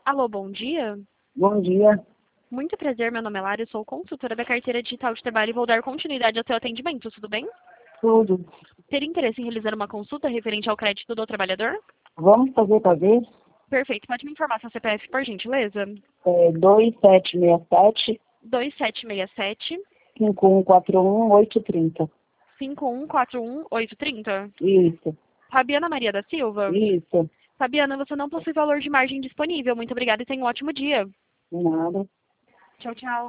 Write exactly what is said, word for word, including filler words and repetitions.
Alô, bom dia. Bom dia. Muito prazer, meu nome é Lara, eu sou consultora da carteira digital de trabalho e vou dar continuidade ao seu atendimento, tudo bem? Tudo. Teria interesse em realizar uma consulta referente ao crédito do trabalhador? Vamos fazer para ver? Perfeito, pode me informar seu C P F, por gentileza? É, dois sete seis sete, dois sete seis sete, cinco um quatro um, oito três zero. cinco um quatro um, oito três zero. Isso, Fabiana Maria da Silva? isso. Fabiana, você não possui valor de margem disponível. Muito obrigada e tenha um ótimo dia. Nada. Tchau, tchau.